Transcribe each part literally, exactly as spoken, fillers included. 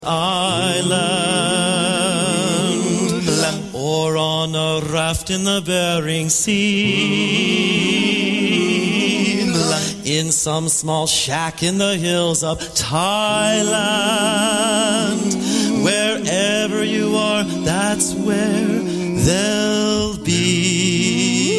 Island, or on a raft in the Bering Sea, in some small shack in the hills of Thailand. Wherever you are, that's where they'll be.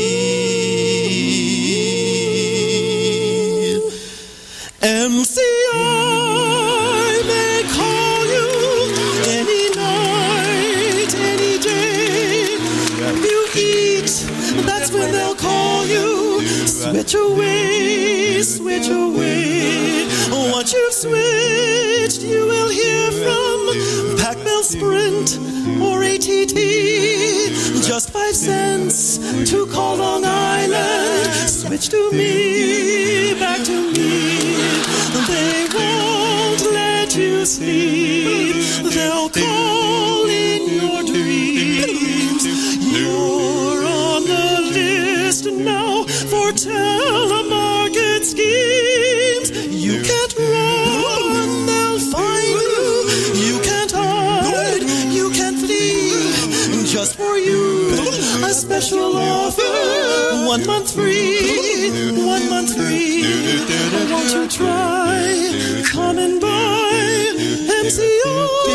M C I may call you any night, any day. You eat, that's when they'll call you. Switch away, switch away. Once you've switched, you will hear from Pac-Bell, Sprint, or A T T. Just five cents to call Long Island. Switch to me, back to me. They won't let you sleep. They'll call in your dreams. You're on the list now for telemarket schemes. You can't run, they'll find you. You can't hide, you can't flee. Just for you, a special offer. One month free, one month free. Won't you try? Come and buy M C I.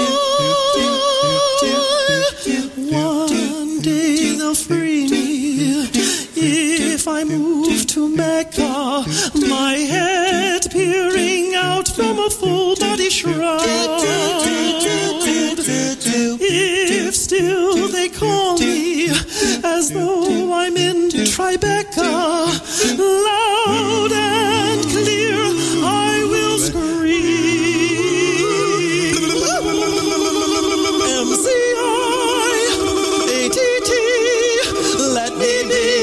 One day they'll free me if I move to Mecca, my head peering out from a full-body shroud. If still they call me as though I'm in Tribeca, loud and clear I will scream. M C I, A T T, let me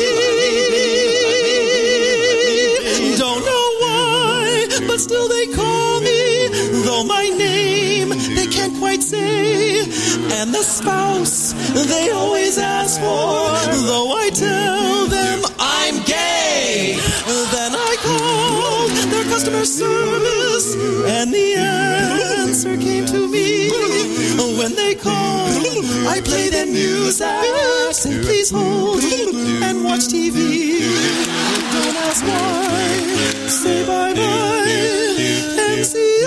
be. Don't know why, but still they call me, though my name they can't quite say. And the spouse they always ask for, though I tell them I'm gay. Then I called their customer service, and the answer came to me. When they called, I play them news acts, say please hold and watch T V. Don't ask why, say bye-bye, M C I.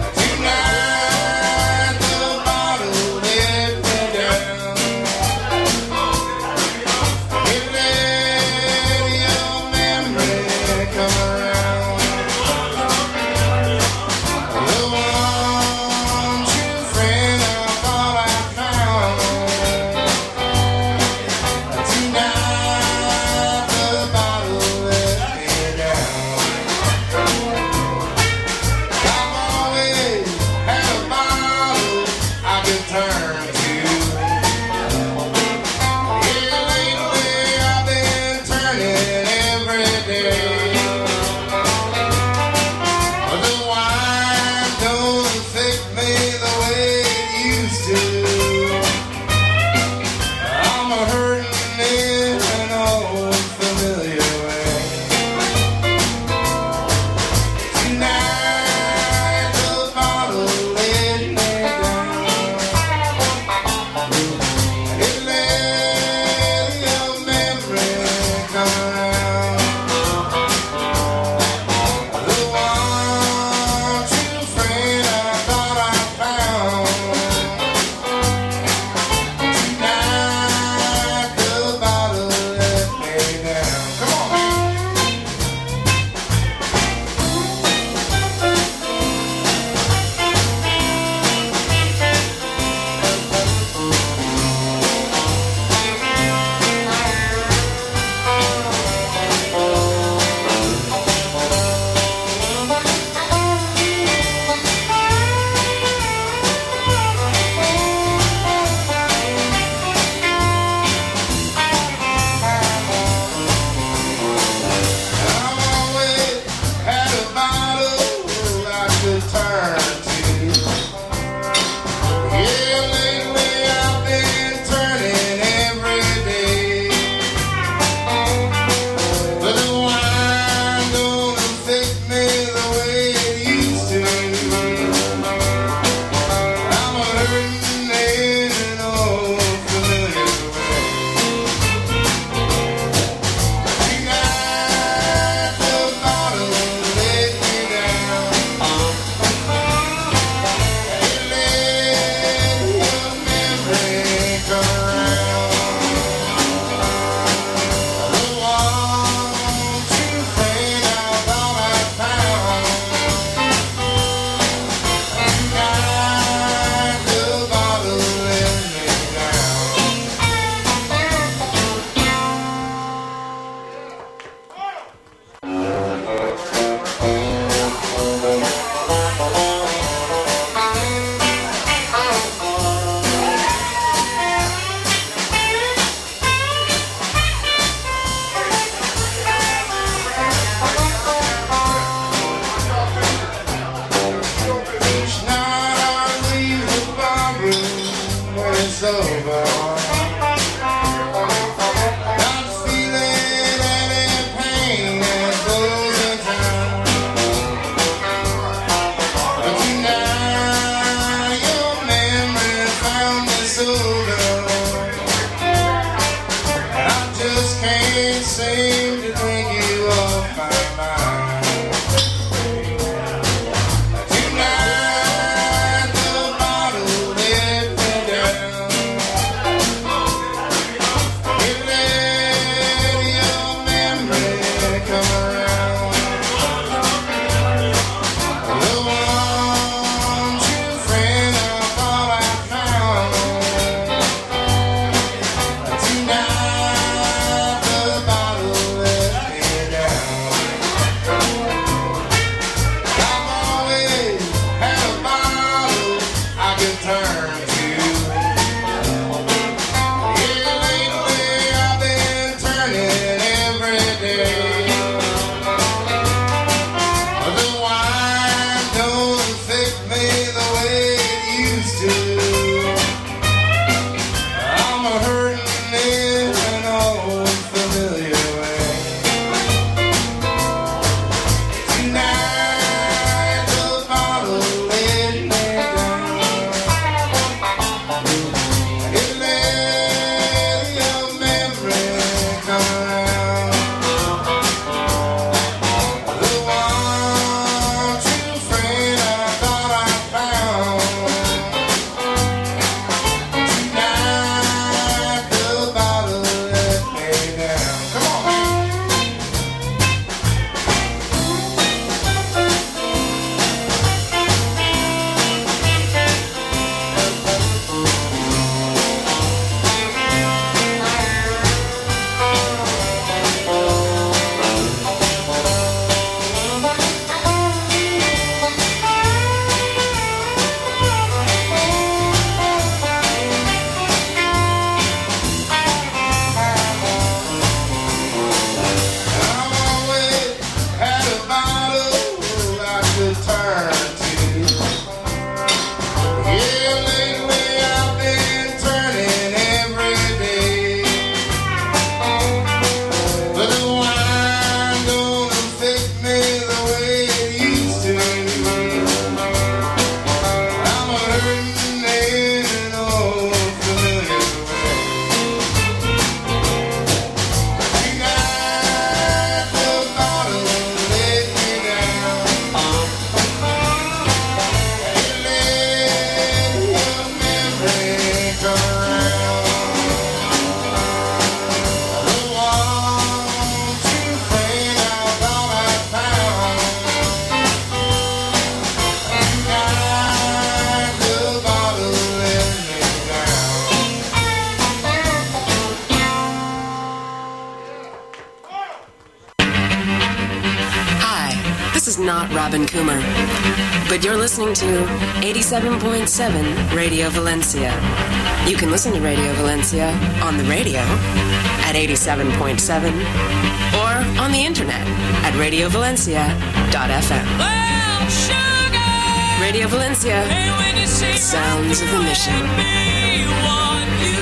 Tonight the bottle let me down. when it's over. Not feeling any pain as goes in town. But tonight your memory found me sober. I just can't seem to drink you off my mind. Tonight the bottle let me down. It let your memory come around. The one true friend I thought I found. Tonight the bottle let me down. I've always had a bottle I could turn to. Yeah, lately I've been turning every day. The wine don't affect me the way it used to. I'm a hurting in an old familiar way. Tonight the bottle let me down. It let your memory come around. The one true friend I thought I found. Tonight the bottle let me down. Come on, man. I've always had a bottle I could turn to. Yeah, lately I've been turning every day. But the wine don't affect me the way it used to. I'm a hurting in an old familiar way. Tonight the bottle let me down. It let your memory come around. The one true friend I thought I found. Tonight the bottle let me down. Hi, this is not Robin Coomer, but you're listening to eighty-seven point seven Radio Valencia. You can listen to Radio Valencia on the radio at eighty-seven point seven or on the internet at radio valencia dot f m. Well, sugar, Radio Valencia, hey, when you see sounds of the mission. me what you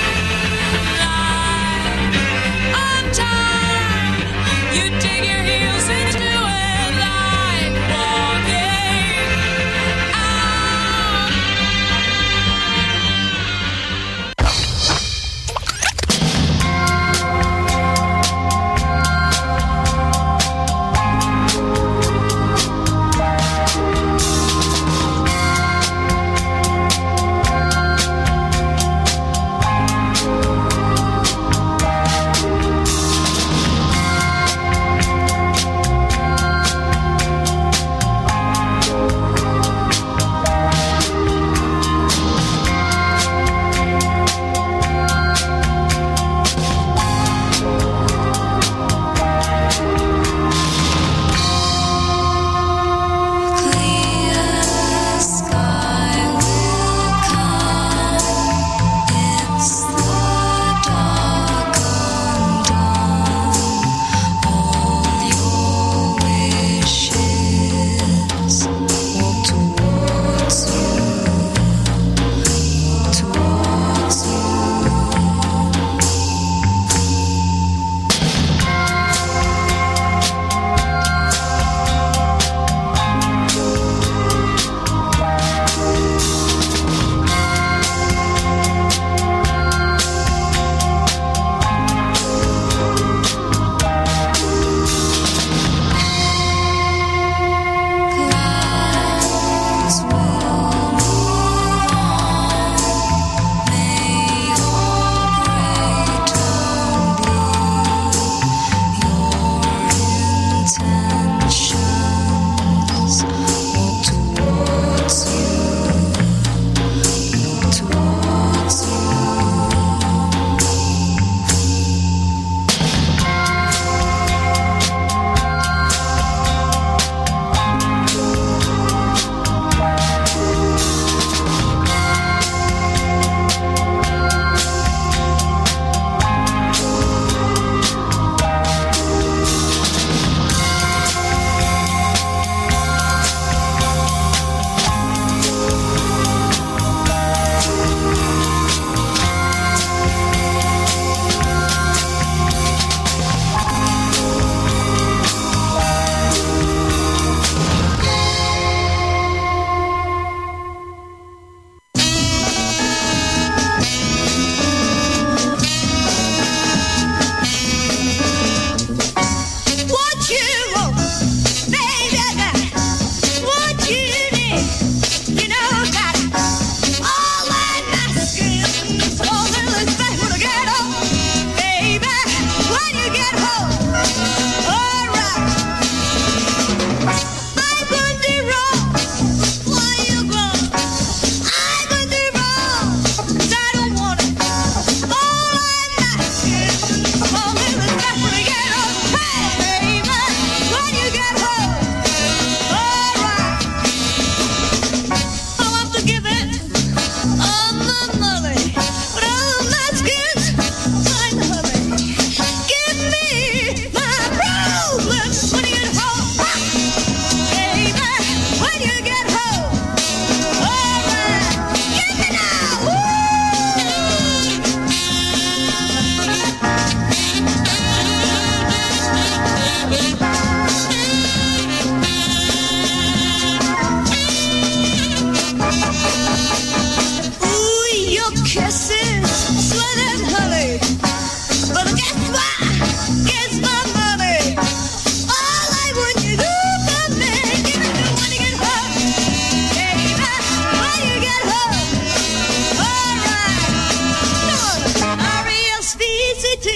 like. On time, you dig your heels into it like walking out.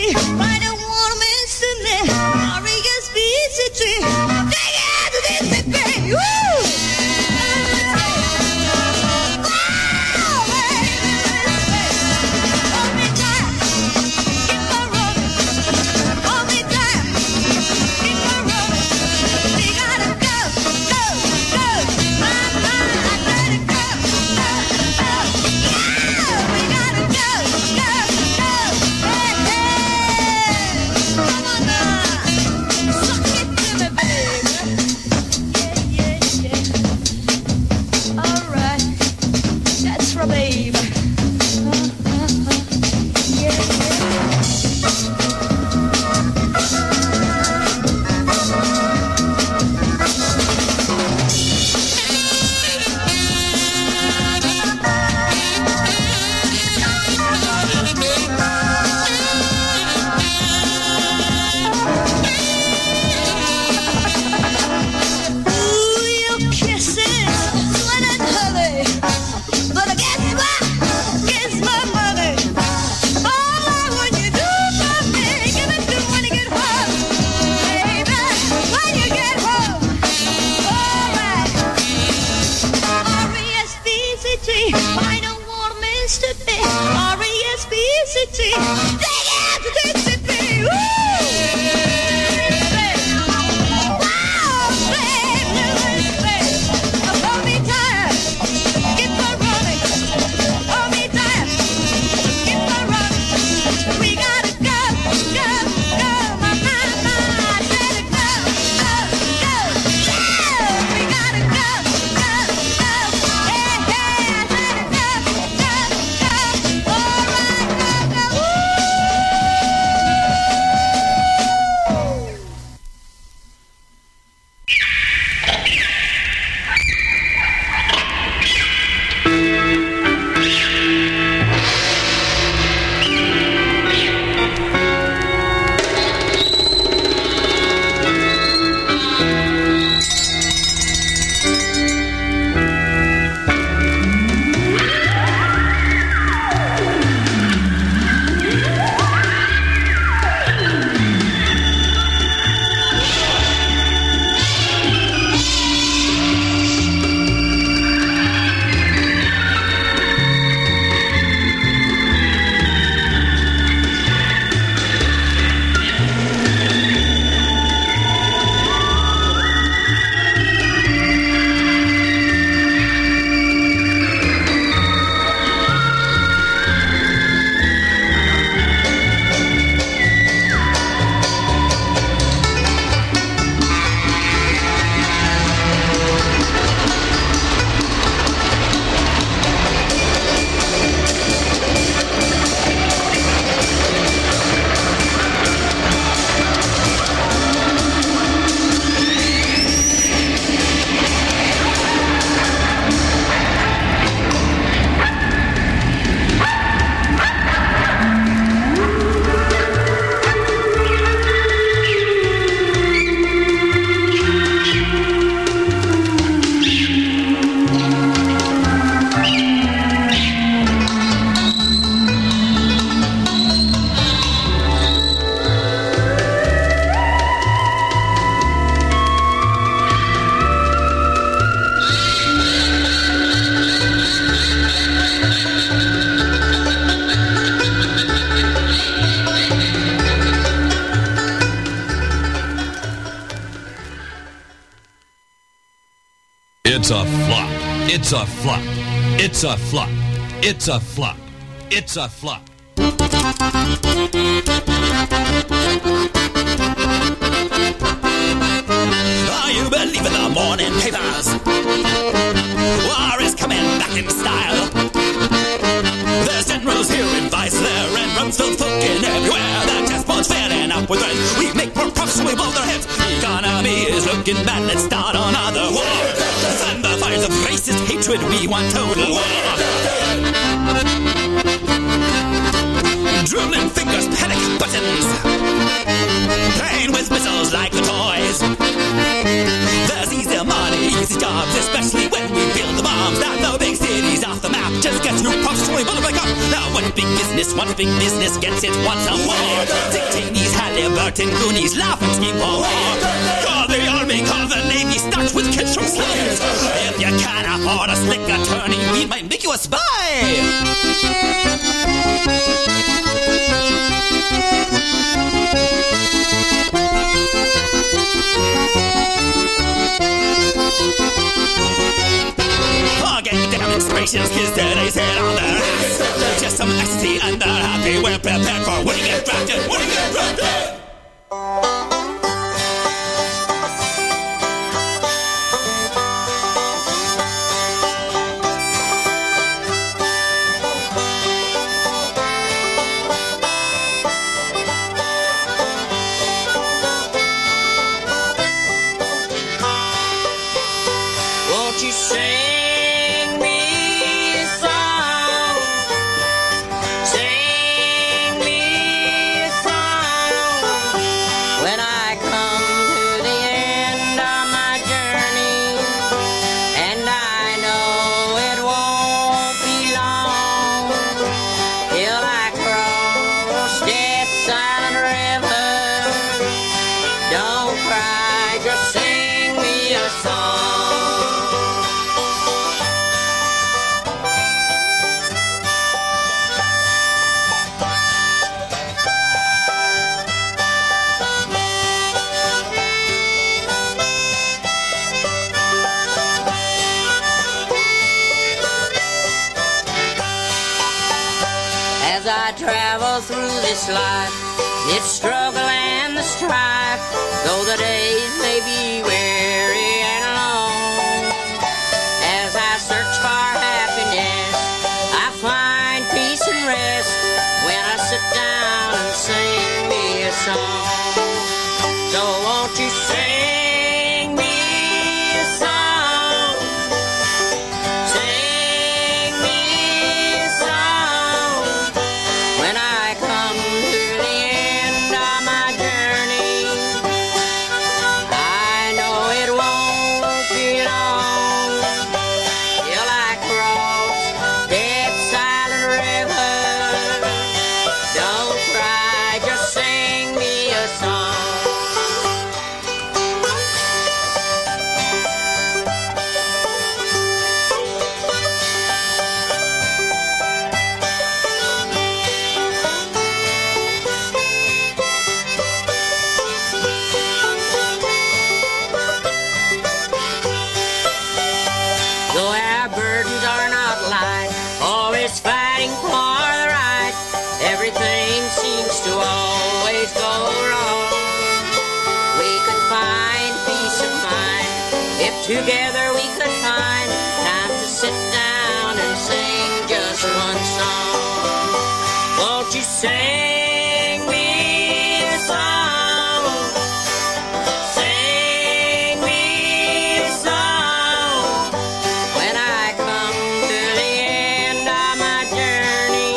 tree. I don't want to miss it. R E S P C T. Take it to this baby. Woo! It's a flop. It's a flop. It's a flop. It's a flop. It's a flop. Oh, you believe in the morning papers? War is coming back in style. There's generals here in Vice there, and Rumsfeld's fucking everywhere. The chessboard's filling up with threads. We make more profits, so we blow their heads. Economy is looking bad, let's start another war. Fan the fires of racist hatred, we want total war. Drooling fingers, panic buttons, playing with missiles like the toys. There's easy money, easy jobs, especially when we build the bombs. Now the big cities off the map, just get through profits, so we blow them back up. Now One big business, one big business gets it once a more. Dick Cheney's, Halliburton, Goonies, laugh and scheme for war. Call the army, call the navy, starts with kids from slaves. If you can't afford a slick attorney, we might make you a spy. Forget demonstrations, kids today's head on their ass. Just some ecstasy and they're happy. We're prepared for when you get drafted, when you get drafted. Won't you sing me a song? Sing me a song. When I come to the end of my journey, and I know it won't be long till I cross Death's Silent River. Don't cry, just sing me a song. As I travel through this life, it's struggle and the strife, though the days may be weary and long. As I search for happiness, I find peace and rest when I sit down and sing me a song. So won't you sing me a song? Sing me a song. When I come to the end of my journey, I know it won't be long till I cross Death's Silent River. Don't cry, just sing me a song. Though our burdens are not light, always fighting for the right, everything seems to always go wrong. We could find peace of mind if together we could find time to sit down and sing just one song. Won't you sing me a song? Sing me a song. When I come to the end of my journey,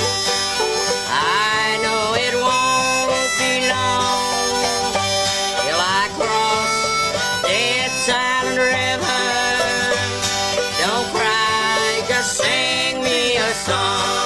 I know it won't be long till I cross Death's Silent River. Don't cry, just sing me a song.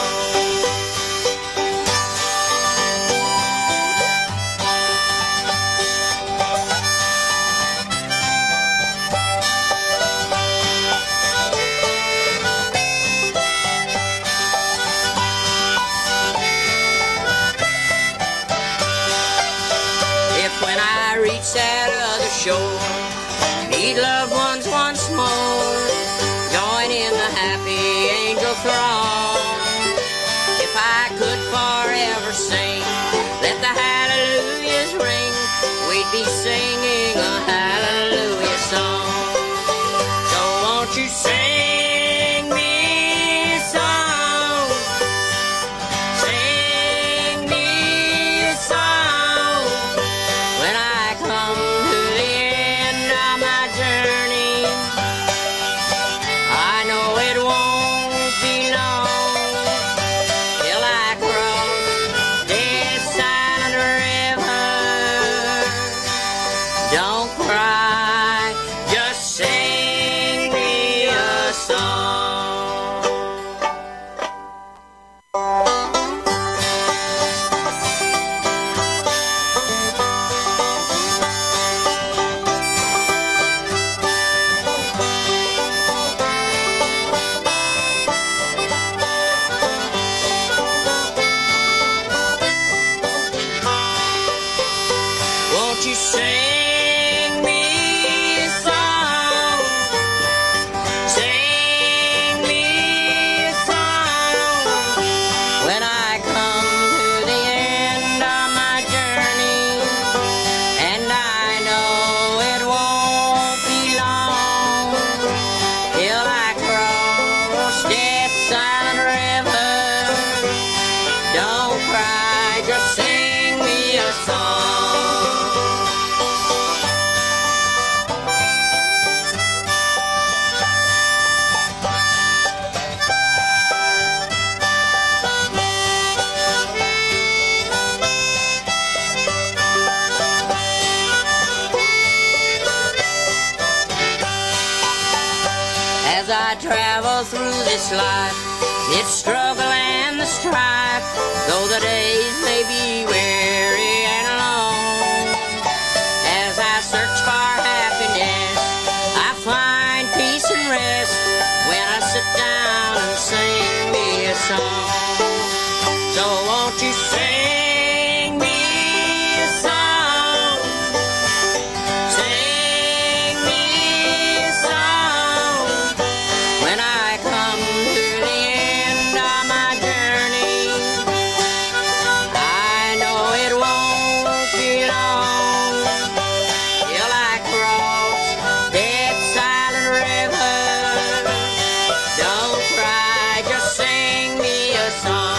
If when I reach that other shore, meet loved ones once more, join in the happy angel throng. If I could forever sing, let the hallelujahs ring, we'd be singing a hallelujah song. So won't you sing me a song? Sing me a song. When I come to the end of my journey, As I travel through this life, it's struggle and the strife, though the days may be weary and long. As I search for happiness, I find peace and rest when I sit down and sing me a song. So won't you sing me a song? Sing me a song. When I come to the end of my journey, I know it won't be long till I cross that silent river. Don't cry, just sing me a song.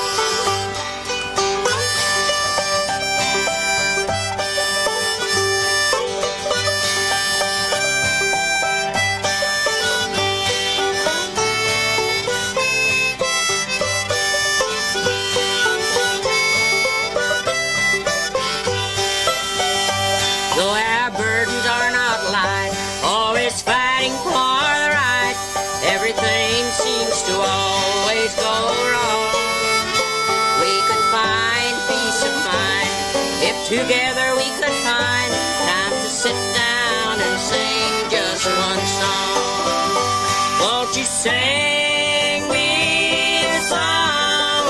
Though our burdens are not light, always fighting for the right, everything seems to always go wrong. We could find peace of mind if together we could find time to sit down and sing just one song. Won't you sing me a song?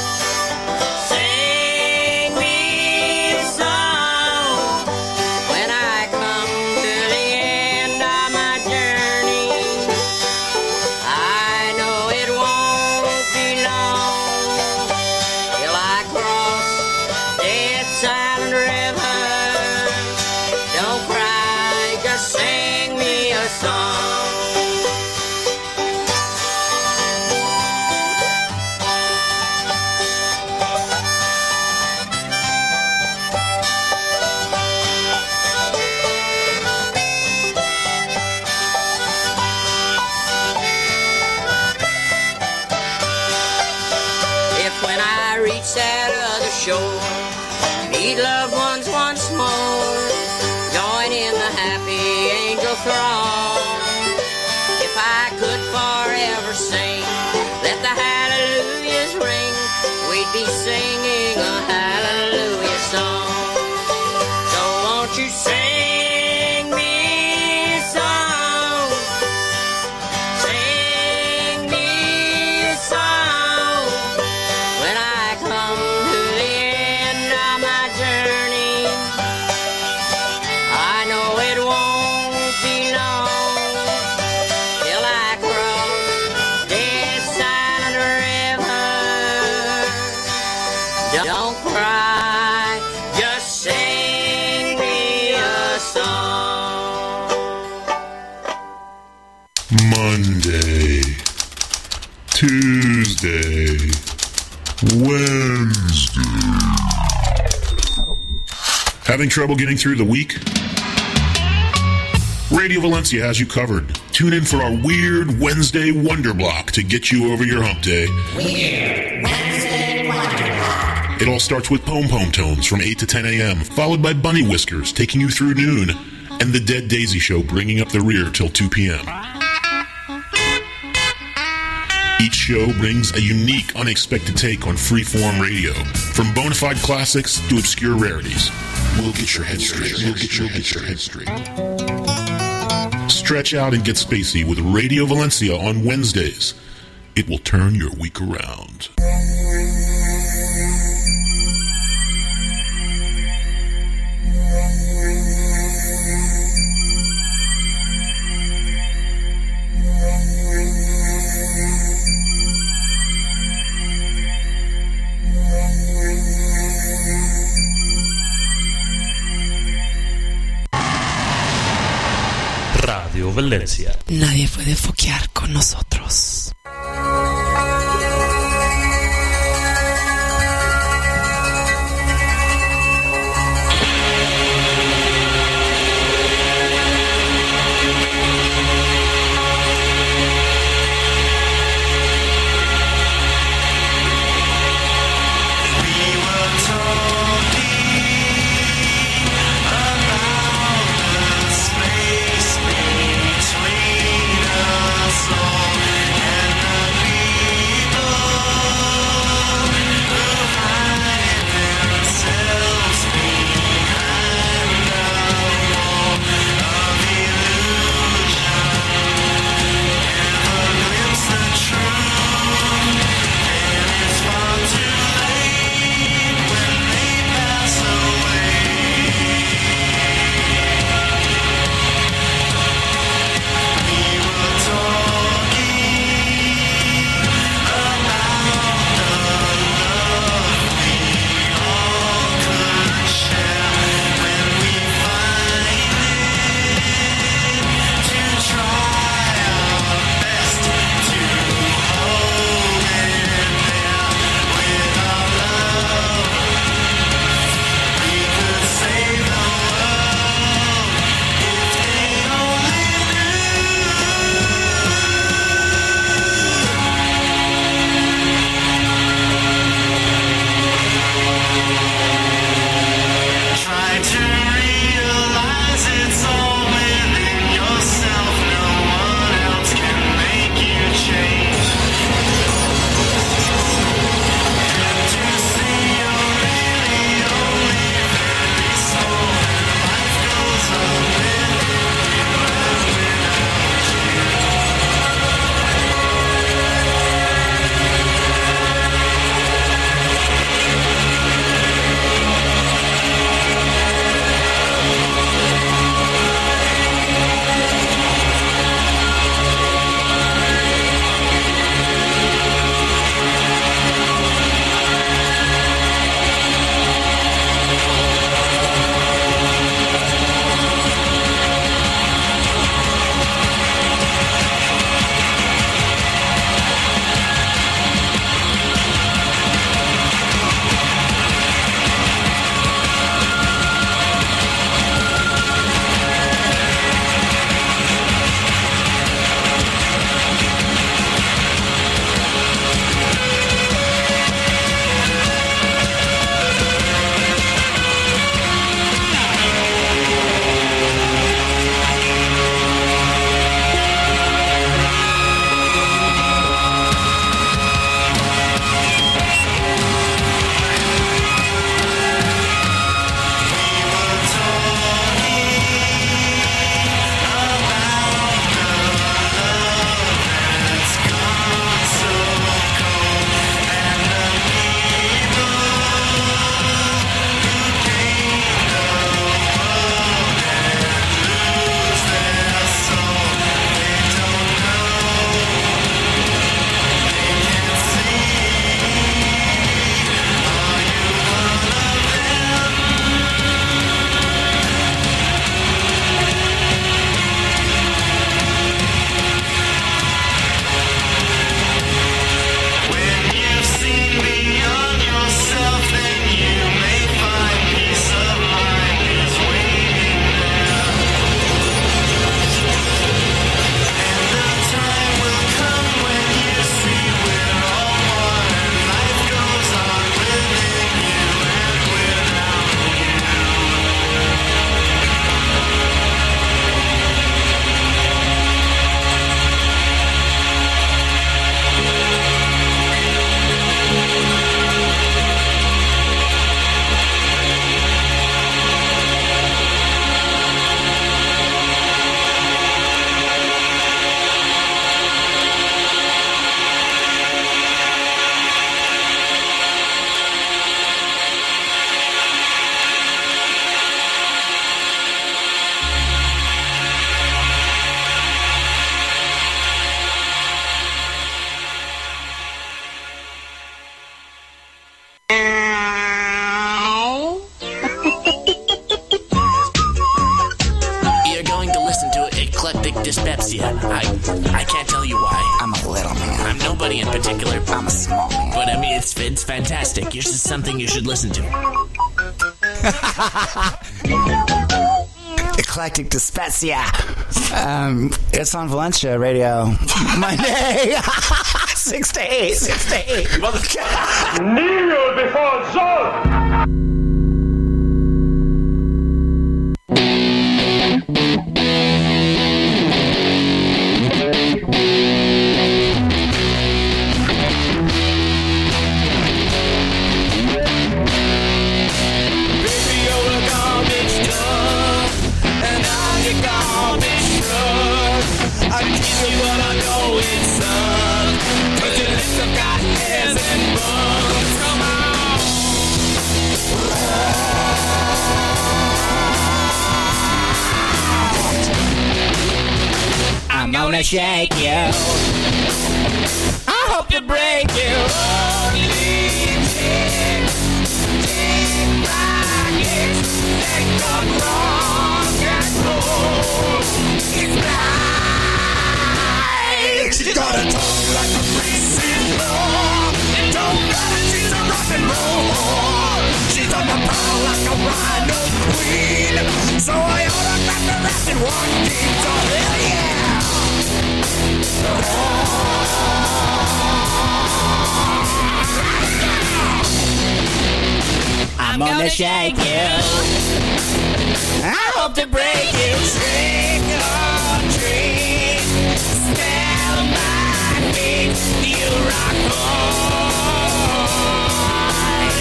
Sing me a song. When I come to the end of my journey, I know it won't be long till I cross that silent river. Don't cry, just sing me a song. If when I reach that other shore, meet loved ones once more, join in the happy angel throng. If I could forever sing, let the hallelujahs ring, we'd be singing a hallelujah song. So won't you sing me a song? Sing me a song. When I come to the end of my journey, I know it won't be long till I cross this silent river. Don't cry, just sing me a song. Monday, Tuesday, Wednesday. Having trouble getting through the week? Radio Valencia has you covered. Tune in for our Weird Wednesday Wonder Block to get you over your hump day. Weird Wednesday Wonder Block. It all starts with Pom Pom Tones from eight to ten a.m., followed by Bunny Whiskers taking you through noon, and the Dead Daisy Show bringing up the rear till two p.m. Each show brings a unique, unexpected take on freeform radio, from bona fide classics to obscure rarities. We'll get your head straight. We'll get your head, your head straight. Stretch out and get spacey with Radio Valencia on Wednesdays. It will turn your week around. Radio Valencia. Nadie puede foquear con nosotros. dyspepsia. I I can't tell you why. I'm a little man. I'm nobody in particular. I'm a small man. But I mean, it's it's fantastic. This is something you should listen to. Eclectic Dyspepsia. Um, it's on Valencia Radio. Monday, six to eight. Six to eight. Kneel before Zod. I'm gonna shake you. I hope to break you. She got a tongue like a freezing floor. It don't matter, she's a rock and roll. She's on the prowl like a rhino queen. So I ought to back her ass in one deep. So hell yeah. I'm gonna shake you. I hope to break you. Trick or treat. Smell my feet. You rock hard.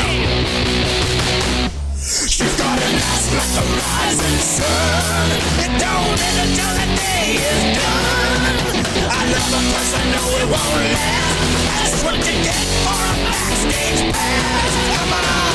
She's got an ass like the rising sun. It don't end until the day is done. I love her cause I know it won't last. That's what you get for a backstage pass. Come on.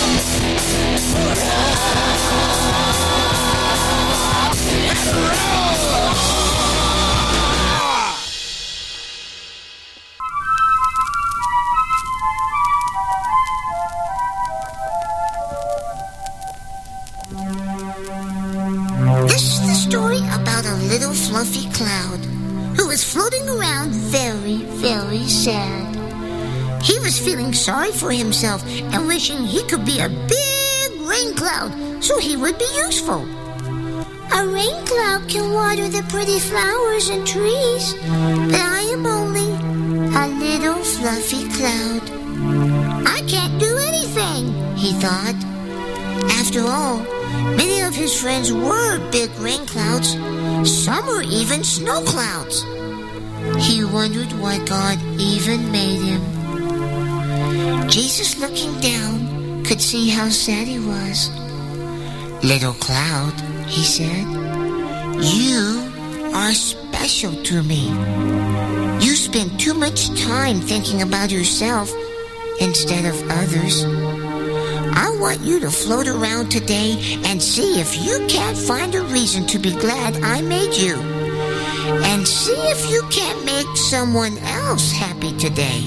This is the story about a little fluffy cloud who was floating around very, very sad. He was feeling sorry for himself and wishing he could be a big rain cloud so he would be useful. A rain cloud can water the pretty flowers and trees, but I am only a little fluffy cloud. I can't do anything, he thought. After all, many of his friends were big rain clouds. Some were even snow clouds. He wondered why God even made him. Jesus, looking down, could see how sad he was. Little cloud, he said, you are special to me. You spend too much time thinking about yourself instead of others. I want you to float around today and see if you can't find a reason to be glad I made you. And see if you can't make someone else happy today.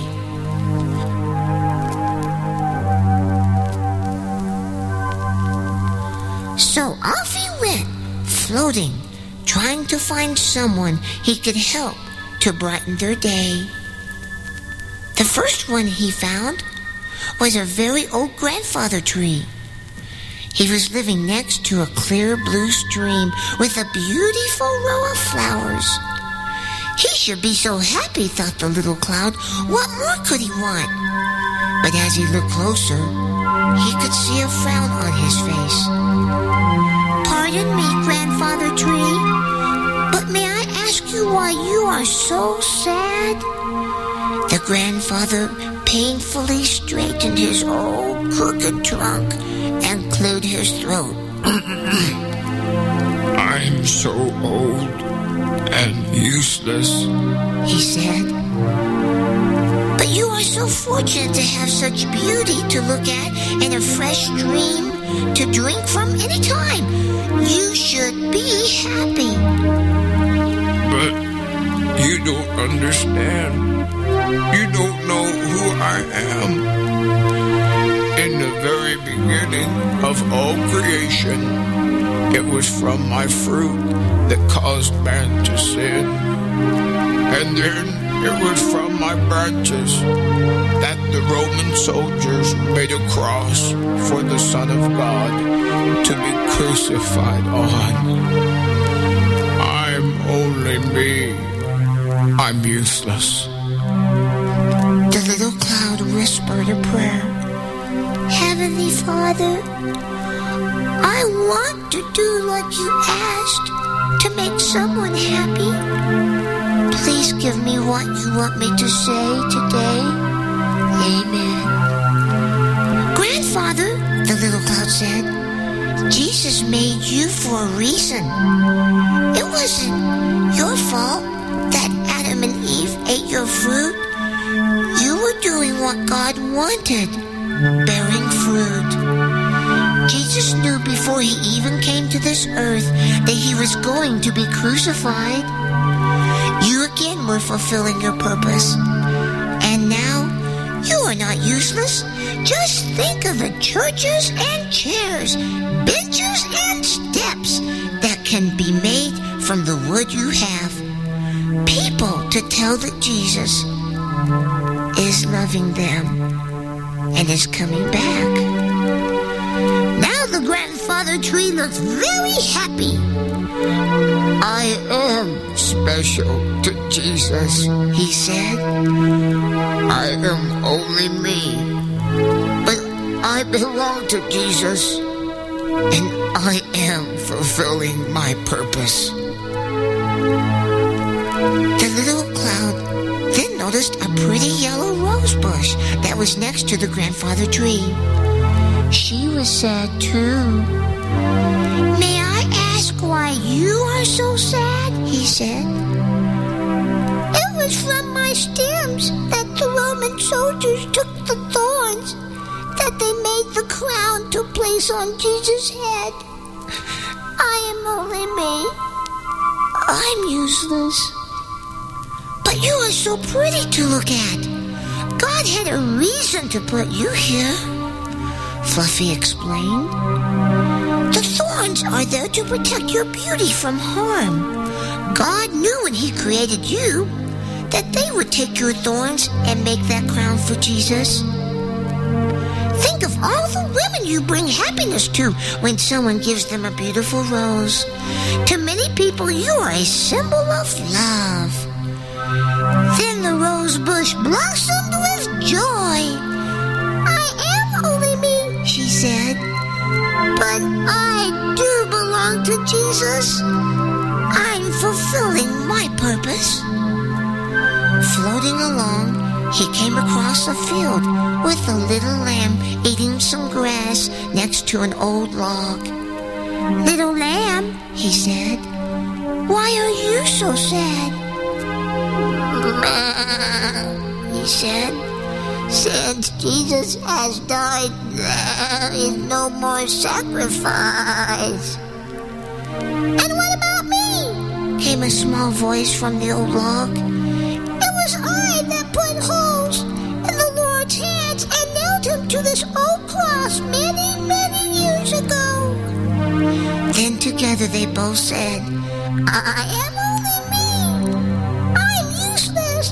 So off he went, floating, trying to find someone he could help to brighten their day. The first one he found was a very old grandfather tree. He was living next to a clear blue stream with a beautiful row of flowers. He should be so happy, thought the little cloud. What more could he want? But as he looked closer, he could see a frown on his face. Pardon me, Grandfather Tree, but may I ask you why you are so sad? The grandfather painfully straightened his old crooked trunk and cleared his throat. I'm so old and useless, he said. But you are so fortunate to have such beauty to look at and a fresh stream to drink from any time. You should be happy. but you don't understand. You don't know who I am. In the the very beginning of all creation, it was from my fruit that caused man to sin. And then it was from my branches that the Roman soldiers made a cross for the Son of God to be crucified on. I'm only me. I'm useless. The little cloud whispered a prayer. Heavenly Father, I want to do like you asked, to make someone happy. Please give me what you want me to say today. Amen. Grandfather, the little cloud said, Jesus made you for a reason. It wasn't your fault that Adam and Eve ate your fruit. You were doing what God wanted, bearing fruit. Jesus knew before he even came to this earth that he was going to be crucified. You again were fulfilling your purpose. And now, you are not useless. Just think of the churches and chairs, benches and steps that can be made from the wood you have. People to tell that Jesus is loving them and is coming back. Now the grandfather tree looks very happy. I am special to Jesus, he said. I am only me, but I belong to Jesus, and I am fulfilling my purpose. The little cloud then noticed a pretty yellow rose bush that was next to the grandfather tree. She was sad too. May I ask why you are so sad? He said. It was from my stems that the Roman soldiers took the thorns that they made the crown to place on Jesus' head. I am only me. I'm useless. But you are so pretty to look at. God had a reason to put you here, Fluffy explained. The thorns are there to protect your beauty from harm. God knew when he created you that they would take your thorns and make that crown for Jesus. Think of all the women you bring happiness to when someone gives them a beautiful rose. To many people, you are a symbol of love. Then the rose bush blossomed with joy. I am only me, she said, but I do belong to Jesus. I'm fulfilling my purpose. Floating along, he came across a field with a little lamb eating some grass next to an old log. Little lamb, he said, why are you so sad? He said, since Jesus has died, there is no more sacrifice. And what about me? Came a small voice from the old log. It was I that put holes in the Lord's hands and nailed him to this old cross many, many years ago. Then together they both said, I am only me. I'm useless.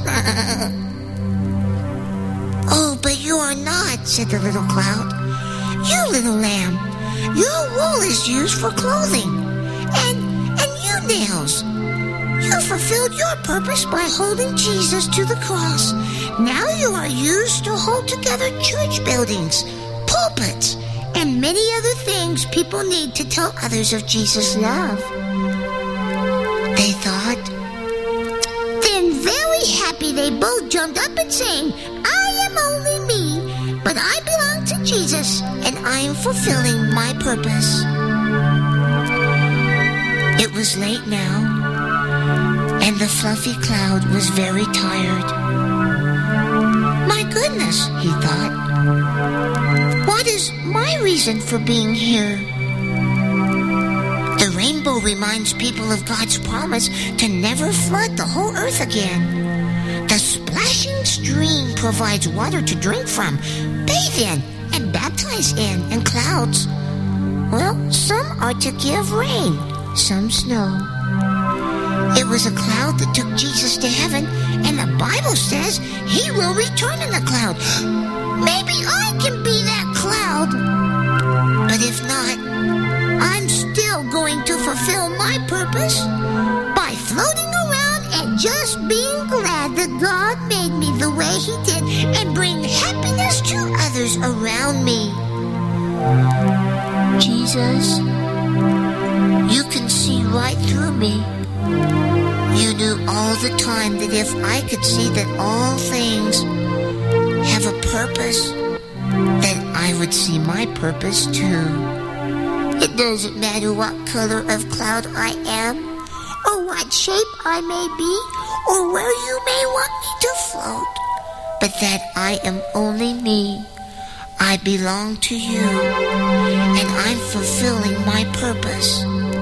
Oh, but you are not, said the little cloud. You little lamb, your wool is used for clothing, and, and you nails. You fulfilled your purpose by holding Jesus to the cross. Now you are used to hold together church buildings, pulpits, and many other things people need to tell others of Jesus' love. They thought. Then very happy they both jumped up and sang, I am only me, but I belong to Jesus, and I am fulfilling my purpose. It was late now, and the fluffy cloud was very tired. My goodness, he thought. What is my reason for being here? The rainbow reminds people of God's promise to never flood the whole earth again. The splashing stream provides water to drink from, bathe in, and baptize in, and clouds. Well, some are to give rain, some snow. It was a cloud that took Jesus to heaven, and the Bible says he will return in the cloud. Maybe I can be that cloud. But if not, I'm still going to fulfill my purpose by floating around and just being glad that God made me the way he did and bring happiness to others around me. Jesus, you can see right through me. You knew all the time that if I could see that all things have a purpose, that I would see my purpose too. It doesn't matter what color of cloud I am, or what shape I may be, or where you may want me to float, but that I am only me. I belong to you, and I'm fulfilling my purpose.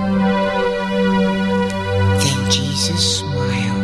Then Jesus smiled.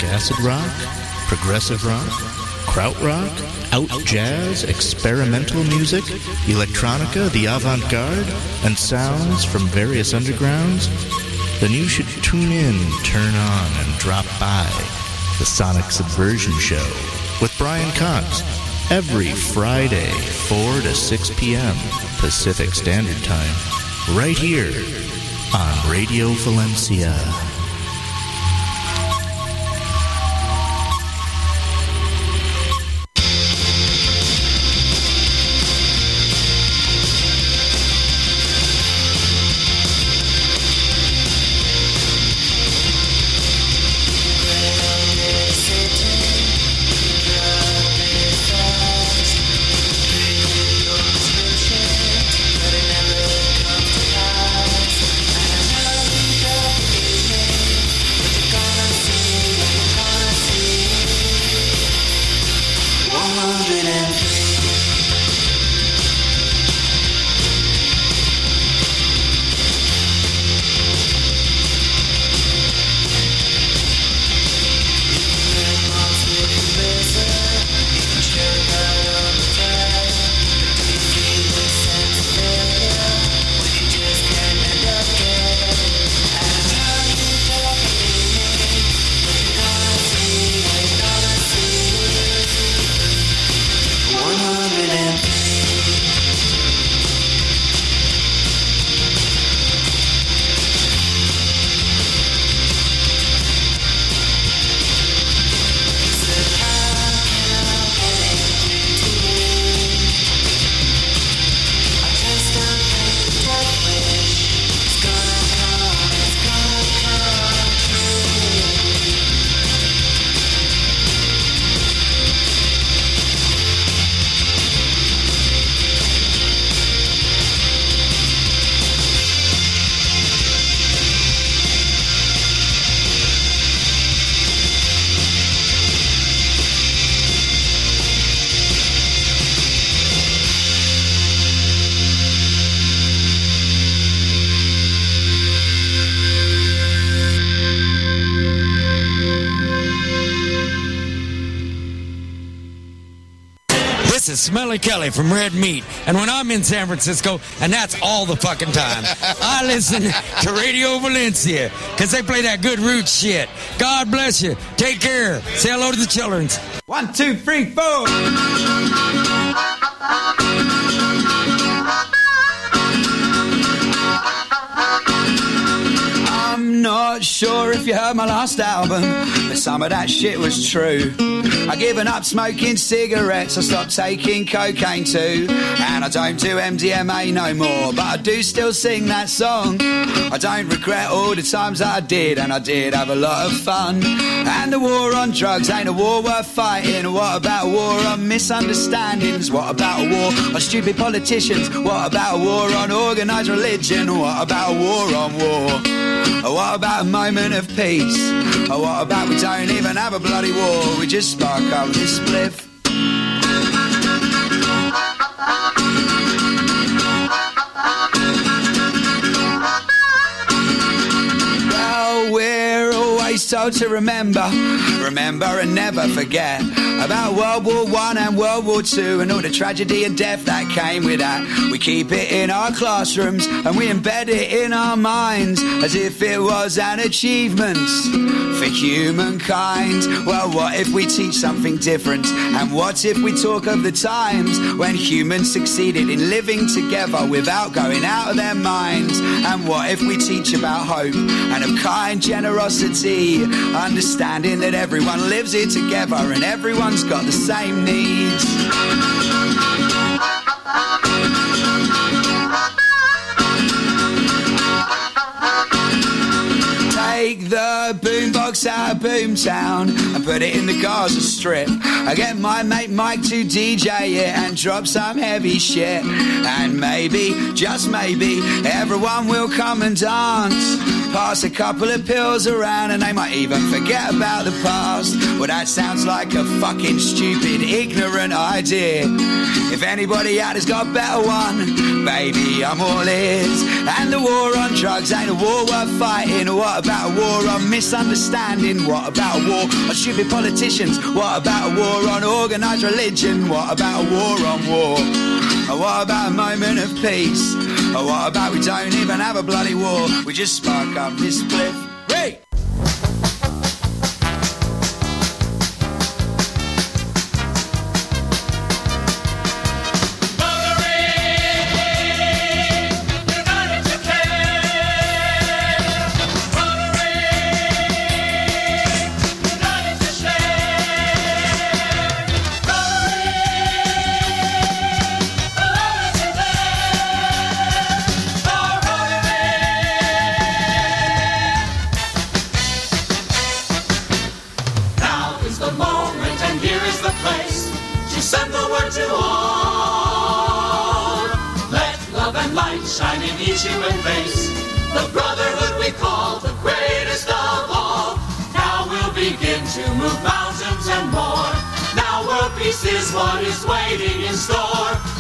acid rock, progressive rock, krautrock, out jazz, experimental music, electronica, the avant-garde, and sounds from various undergrounds, then you should tune in, turn on, and drop by the Sonic Subversion Show with Brian Cox every Friday, four to six p.m. Pacific Standard Time, right here on Radio Valencia. This is Smelly Kelly from Red Meat, and when I'm in San Francisco, and that's all the fucking time, I listen to Radio Valencia, because they play that good roots shit. God bless you. Take care. Say hello to the children. One, two, three, four. I'm not sure if you heard my last album, but some of that shit was true. I given up smoking cigarettes, I stopped taking cocaine too, and I don't do M D M A no more, but I do still sing that song. I don't regret all the times that I did, and I did have a lot of fun. And the war on drugs ain't a war worth fighting. What about a war on misunderstandings? What about a war on stupid politicians? What about a war on organised religion? What about a war on war? Or what about a moment of peace? Or what about we don't even have a bloody war? We just spark up this spliff. Well, we're always told to remember, remember and never forget about World War One and World War Two and all the tragedy and death that came with that. We keep it in our classrooms and we embed it in our minds as if it was an achievement for humankind. Well, what if we teach something different? And what if we talk of the times when humans succeeded in living together without going out of their minds? And what if we teach about hope and of kind generosity, understanding that everyone lives here together and everyone's got the same needs? Take the boombox out of Boomtown and put it in the Gaza Strip. I get my mate Mike to D J it and drop some heavy shit. And maybe, just maybe, everyone will come and dance. pass a couple of pills around and they might even forget about the past. Well, that sounds like a fucking stupid, ignorant idea. If anybody out has got a better one, baby, I'm all ears. And the war on drugs ain't a war worth fighting. What about a war on misunderstanding? What about a war on stupid politicians? What about a war on organised religion? What about a war on war? Or what about a moment of peace? Or what about we don't even have a bloody war? We just spark up this spliff. Hey! Shine in each human face, the brotherhood we call the greatest of all. Now we'll begin to move mountains and more. Now world peace is what is waiting in store.